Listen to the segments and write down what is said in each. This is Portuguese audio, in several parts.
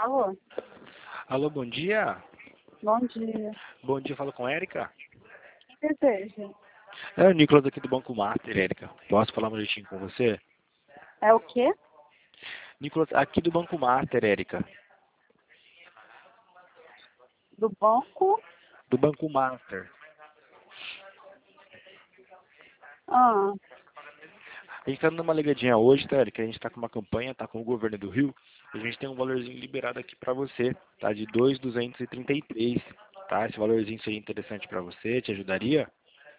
Alô? Alô, bom dia. Bom dia. Bom dia, falo com a Érica. Quem deseja? É o Nicolas aqui do Banco Master, Érica. Posso falar um jeitinho com você? É o quê? Nicolas, aqui do Banco Master, Érica. Do banco? Do Banco Master. Ah, A gente tá dando uma ligadinha hoje, tá, Érica? A gente tá com uma campanha, tá com o governo do Rio. A gente tem um valorzinho liberado aqui pra você, tá? De 2.233, tá? Esse valorzinho seria interessante pra você, te ajudaria?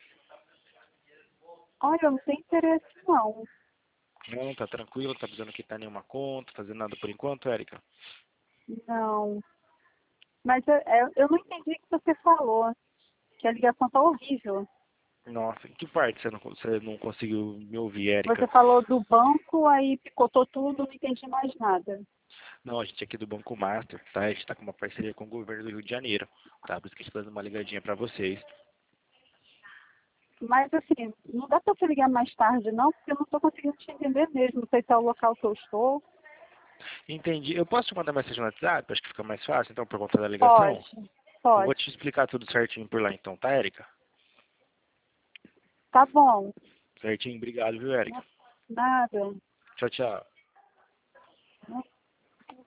olha, eu não tenho interesse não. Não, tá tranquilo, tá precisando quitar nenhuma conta, fazendo nada por enquanto, Érica? Não. Mas eu não entendi o que você falou. Que a ligação tá horrível. Nossa, em que parte você não conseguiu me ouvir, Érica? Você falou do banco, aí picotou tudo, não entendi mais nada. Não, a gente aqui do Banco Master, tá? A gente tá com uma parceria com o governo do Rio de Janeiro, tá? Por isso que a gente tá dando uma ligadinha pra vocês. Mas assim, não dá pra você ligar mais tarde não, porque eu não tô conseguindo te entender mesmo. Não sei se é o local que eu estou. Entendi. Eu posso te mandar mensagem no WhatsApp? Acho que fica mais fácil, então, por conta da ligação. Pode, Eu vou pode. te explicar tudo certinho por lá, então, tá, Érica? Tá bom. Certinho? Obrigado, viu, Érica? Nada. Tchau, tchau.